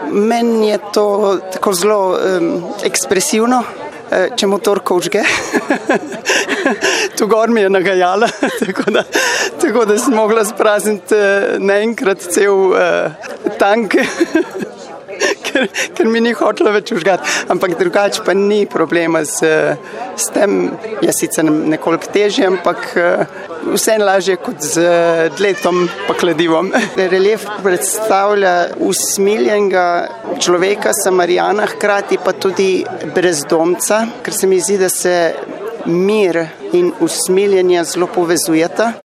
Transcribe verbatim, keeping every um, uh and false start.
Meni je to tako zelo um, ekspresivno, če motor kožge. Tu gor mi je nagajala, tako da, tako da sem mogla sprazniti naenkrat cel uh, tank. Ker, ker mi ni hotela več užgati, ampak drugače pa ni problema s, s tem, je sicer nekoliko težje, ampak vse lažje kot z dletom pa kladivom. Relief predstavlja usmiljenega človeka, Samarijana, hkrati pa tudi brezdomca, ker se mi zdi, da se mir in usmiljenje zelo povezujeta.